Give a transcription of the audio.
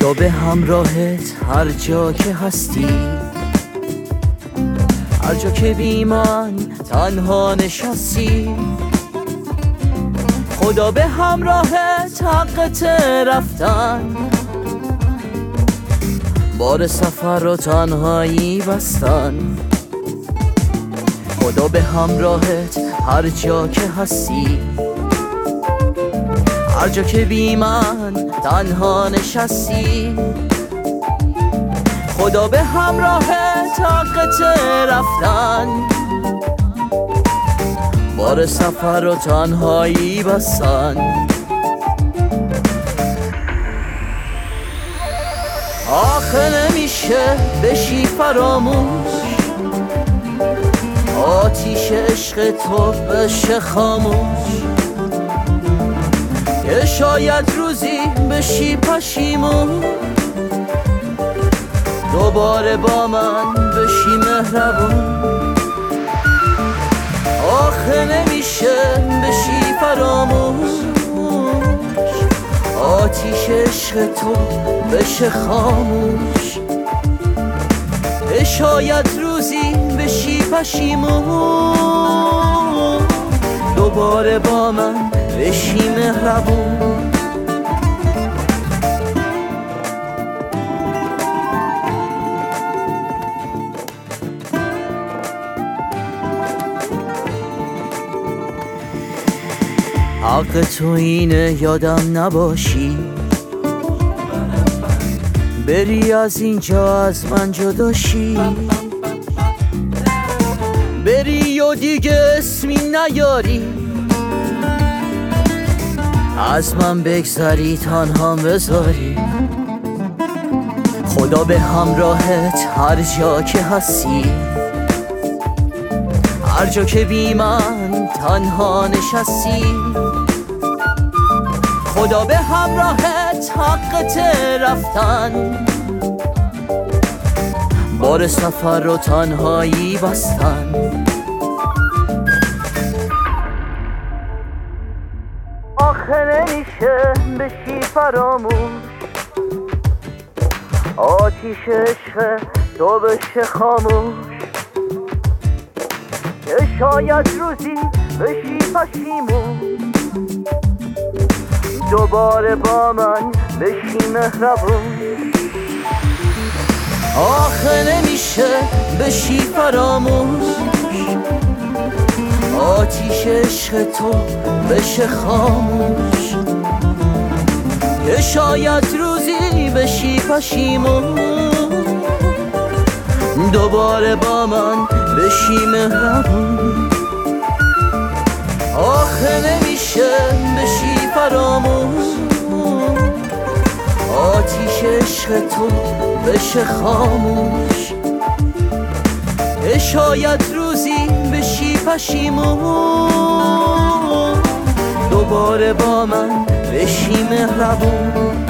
خدا به همراهت هر جا که هستی، هر جا که بی من تنها نشستی. خدا به همراهت حقت رفتن، بار سفر و تنهایی بستن. خدا به همراهت هر جا که هستی، هر جا که بی من تنها نشستی. خدا به همراهت حقت رفتن، بار سفر و تنهایی بستن. آخه نمیشه بشی فراموش، آتیش عشق تو بشه خاموش. که شاید روزی بشی پشیمون، دوباره با من بشی مهربون. آخه نمیشه بشی فراموش، آتیش عشق تو بشه خاموش. شاید روزی بشی پشیمون، دوباره با من بشی مهربون. حق تو اینه یادم نباشی، بری از اینجا از من جداشی. بری و دیگه اسمی نیاری، از من بگذری تنها بذاری. خدا به همراهت هر جا که هستی، هر جا که بی من تنها نشستی. خدا به همراهت حقت رفتن، بار سفر و تنهایی بستن. آخه نمیشه بشی فراموش، آتیش عشق تو بشه خاموش. که شاید روزی بشی پشیمون، دوباره با من بشی مهربون. آخه نمیشه بشی فراموش، آتیش عشق تو بشه خاموش. که شاید روزی بشی پشیمون، دوباره با من بشی مهربون. آخه نمیشه بشی فراموش، آتیش عشق تو بشه خاموش. شاید روزی بشی پشیمون، دوباره با من بشی مهربون.